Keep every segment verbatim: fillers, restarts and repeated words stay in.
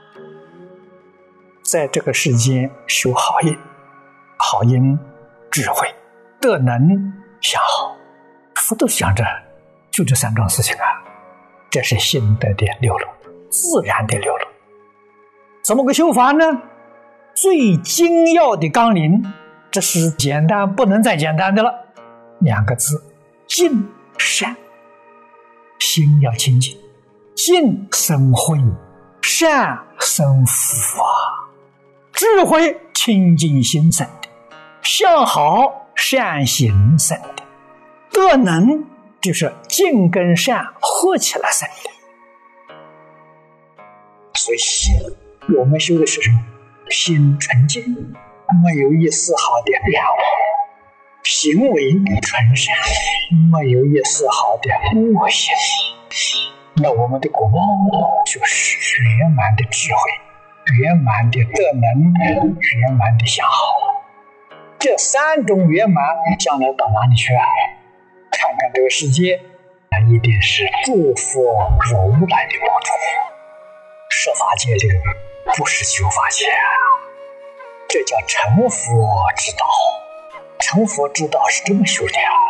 在这个世间修好因，好因智慧，德能相好，佛都想着就这三桩事情啊，这是心得的流露，自然的流露。怎么个修法呢？最精要的纲领，这是简单不能再简单的了，两个字：净善。心要清净，净生慧，善生福啊！智慧清净心生的，向好善行生的，德能就是净跟善合起来生的。所以心，我们修的是什么？心纯净，没有一丝毫的染污；行为纯善，没有一丝毫的恶行。那我们的果报就是圆满的智慧，圆满的德能，圆满的相好。这三种圆满将来到哪里去啊？看看这个世界，那一定是诸佛如来的国土。设法界里不是修法界啊，这叫成佛之道。成佛之道是这么修的啊。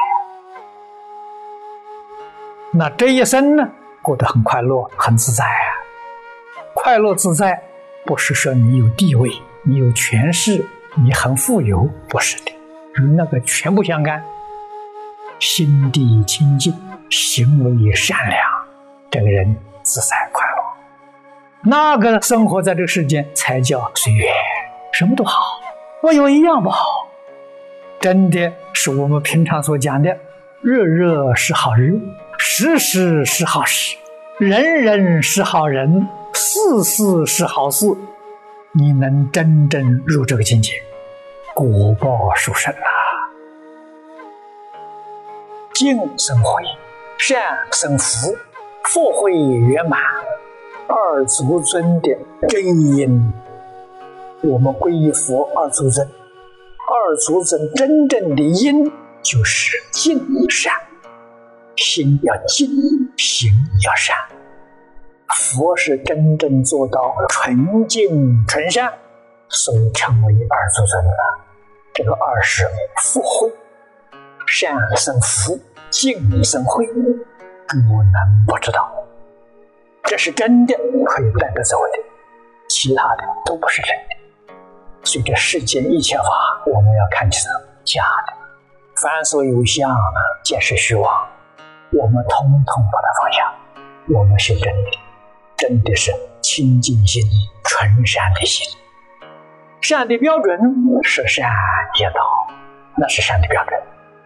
那这一生呢，过得很快乐，很自在啊。快乐自在不是说你有地位，你有权势，你很富有，不是的，与那个全不相干。心地清净，行为善良，这个人自在快乐，那个生活在这个世间才叫随缘，什么都好，没有一样不好。真的是我们平常所讲的，日日是好日，时时是好时，人人是好人，事事是好事。你能真正入这个境界，果报殊胜啊！净生慧，善生福，福慧圆满，二足尊的真因。我们皈依佛二足尊，二足尊真正的因就是净善，心要净，行要善。佛是真正做到纯净纯善，所以称为二足尊了。这个二是福慧，善生福，净生慧，不能不知道，这是真的，可以带着走的，其他的都不是真的。所以这世间一切法，我们要看起来假的，凡所有相，皆是虚妄，我们通通把它放下。我们是真的，真的是清净心，纯善的心。善的标准是善业道，那是善的标准。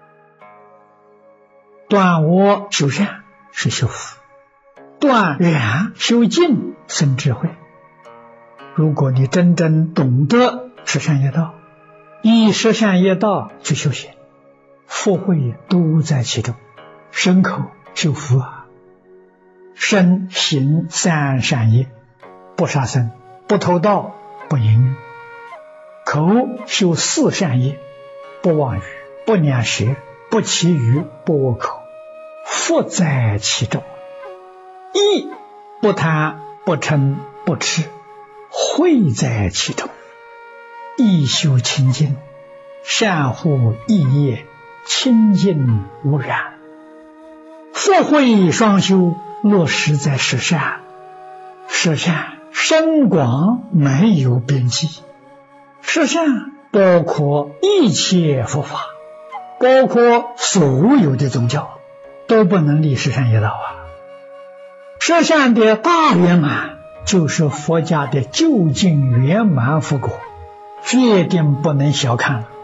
断我修善是修福，断染修净生智慧。如果你真正懂得十善业道，以十善业道去修行，福慧都在其中。身口修福啊，身行三善业，不杀生，不偷盗，不淫欲；口修四善业，不妄语，不两舌，不绮语，不恶口，福在其中。意不贪，不嗔，不痴，慧在其中。意修清净，善护意业，清净无染。福慧双修，落实在十善。十善深广没有边际，十善包括一切佛法，包括所有的宗教，都不能离十善业道啊。十善的大圆满就是佛家的究竟圆满佛果，决定不能小看了。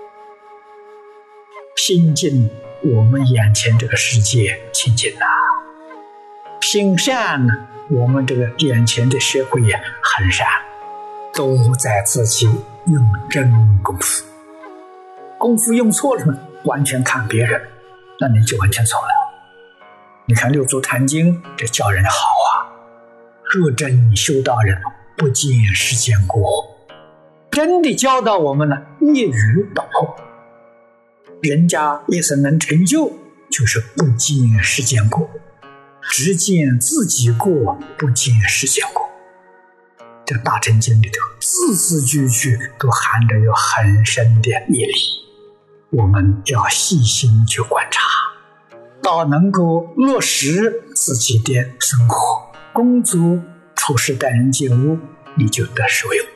心净，我们眼前这个世界清净啊；心善呢，我们这个眼前的社会也很善，都在自己用真功夫。功夫用错了，完全看别人，那你就完全错了。你看六祖坛经，这教人好啊，若真修道人，不见世间过，真的教导我们呢，一语道破。人家一生能成就，就是不见世间过，只见自己过，不见世间过。 这个大乘经里头字字句句都含着有很深的义理，我们要细心去观察，到能够落实自己的生活、工作、处事待人接物，你就得受用。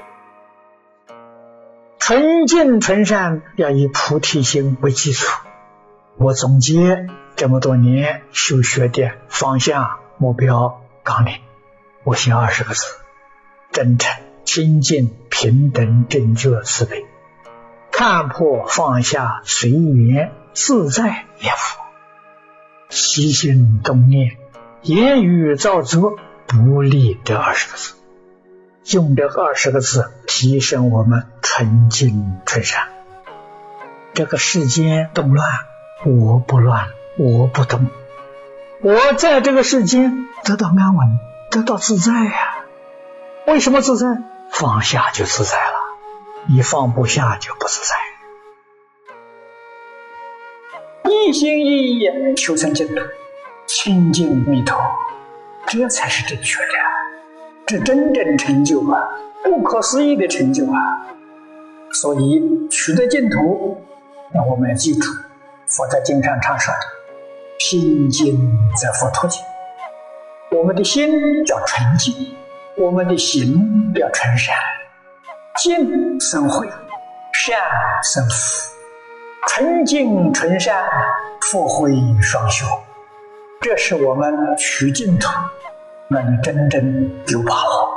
纯净纯善要以菩提心为基础。我总结这么多年修学的方向、目标、纲领，我写二十个字：真诚、清净、平等、正觉、慈悲，看破放下，随缘自在念佛，起心动念，言语造作，不离这二十个字。用这二十个字提升我们纯净纯善。这个世间动乱，我不乱，我不动，我在这个世间得到安稳，得到自在呀、啊。为什么自在？放下就自在了，你放不下就不自在。一心一意求生净土，清净弥陀，这才是正确的，这真正成就啊，不可思议的成就啊！所以取得净土，那我们要记住佛在经上常说的心净则佛脱净。我们的心要纯净，我们的行要纯善，净生慧，善生福，纯净纯善，福慧双修，这是我们取净土，那你真正有把握。